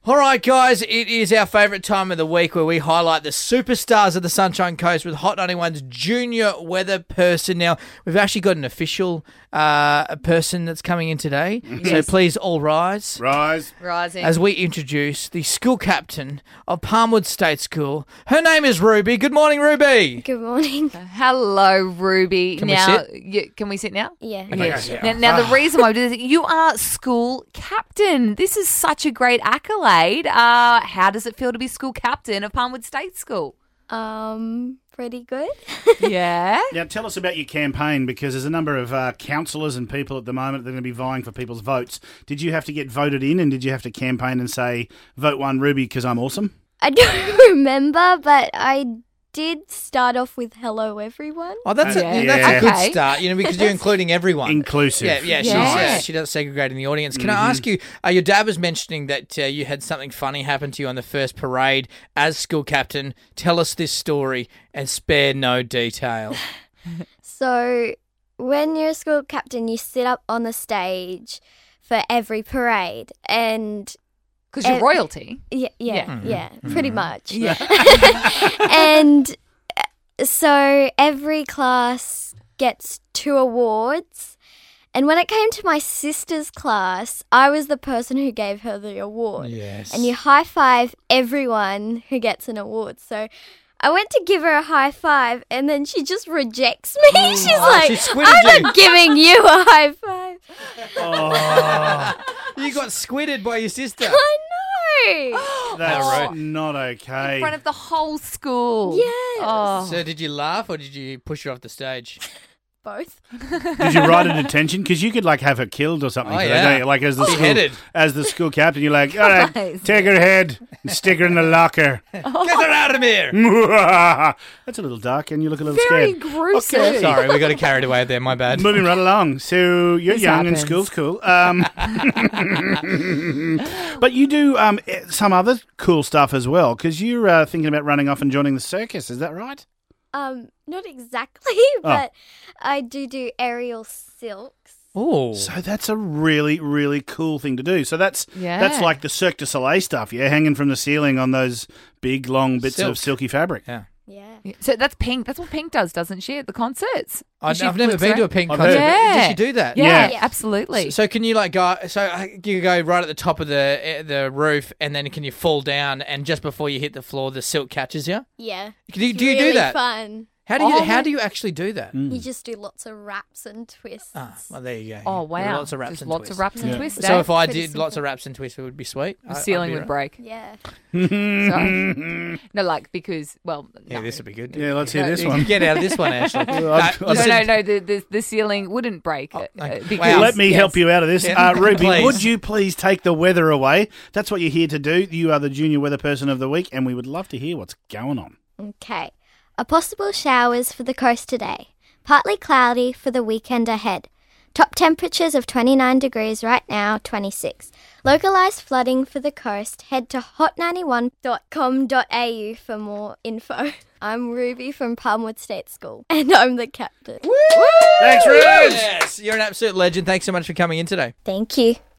All right, guys, it is our favourite time of the week where we highlight the superstars of the Sunshine Coast with Hot 91's junior weather person. Now, we've actually got an official person that's coming in today, so please all rise. Rising. As we introduce the school captain of Palmwood State School. Her name is Ruby. Good morning, Ruby. Good morning. Hello, Ruby. Can we sit? Can we sit now? Yeah. Now, the reason why we do this, you are school captain. This is such a great accolade. How does it feel to be school captain of Palmwood State School? Pretty good. Yeah. Now, tell us about your campaign, because there's a number of councillors and people at the moment that are going to be vying for people's votes. Did you have to get voted in, and did you have to campaign and say, vote one Ruby because I'm awesome? I don't remember, but I did start off with hello, everyone. Oh, that's Yeah. a good Okay. start, because you're including everyone. Inclusive. Yeah, Yeah. she does segregate in the audience. Can I ask you, your dad was mentioning that you had something funny happen to you on the first parade as school captain. Tell us this story and spare no detail. So when you're a school captain, you sit up on the stage for every parade, and Because you're royalty. yeah, pretty much. Yeah. And so every class gets 2 awards. And when it came to my sister's class, I was the person who gave her the award. Yes. And you high five everyone who gets an award. So I went to give her a high five, and then she just rejects me. She's like, she squidded I'm you." not giving you a high five. You got squidded by your sister. I know. That's right. not okay. In front of the whole school. Yes. Oh. So did you laugh or did you push her off the stage? Both. Did you write a detention? Because you could have her killed or something. Oh, today, yeah. don't you? Like Beheaded. as the school captain, you're like, all right, Guys. take her head and stick her in the locker. Get her out of here. That's a little dark, and you look a little Very scared. gruesome. Okay. Sorry, we got carried away there. My bad. Moving right along. So you're This young and happens. school's cool. But you do some other cool stuff as well, because you're thinking about running off and joining the circus. Is that right? Not exactly, but I do aerial silks. Oh. So that's a really, really cool thing to do. So that's Yeah. like the Cirque du Soleil stuff, yeah, hanging from the ceiling on those big, long bits Silk. of silky fabric. Yeah. Yeah. So that's Pink. That's what Pink does, doesn't she, at the concerts? I've She never flips been to a around. Pink I've concert. heard. But Yeah. Did you do that? Yeah, Yeah. absolutely. So can you go? So you go right at the top of the roof, and then can you fall down? And just before you hit the floor, the silk catches you. Yeah. Do you It's do really that? fun. How do you Oh, how do you actually do that? You just do lots of wraps and twists. Ah, well, there you go. Oh, There are wow. Lots of raps Just and lots twists. of raps and Yeah. twists. So if I Pretty did lots of simple. raps and twists, it would be sweet. the ceiling would break. Yeah. Sorry. No, because, well, Yeah, no. this would be good. Yeah, let's hear No, this you one. Get out of this one, Ashley. No, the ceiling wouldn't break. okay. Because, Wow. Let me yes. help you out of this. Yeah. Ruby, Please. would you please take the weather away? That's what you're here to do. You are the junior weather person of the week, and we would love to hear what's going on. Okay. A possible showers for the coast today. Partly cloudy for the weekend ahead. Top temperatures of 29 degrees right now, 26. Localised flooding for the coast. Head to hot91.com.au for more info. I'm Ruby from Palmwood State School, and I'm the captain. Thanks, Ruby. Yes, you're an absolute legend. Thanks so much for coming in today. Thank you.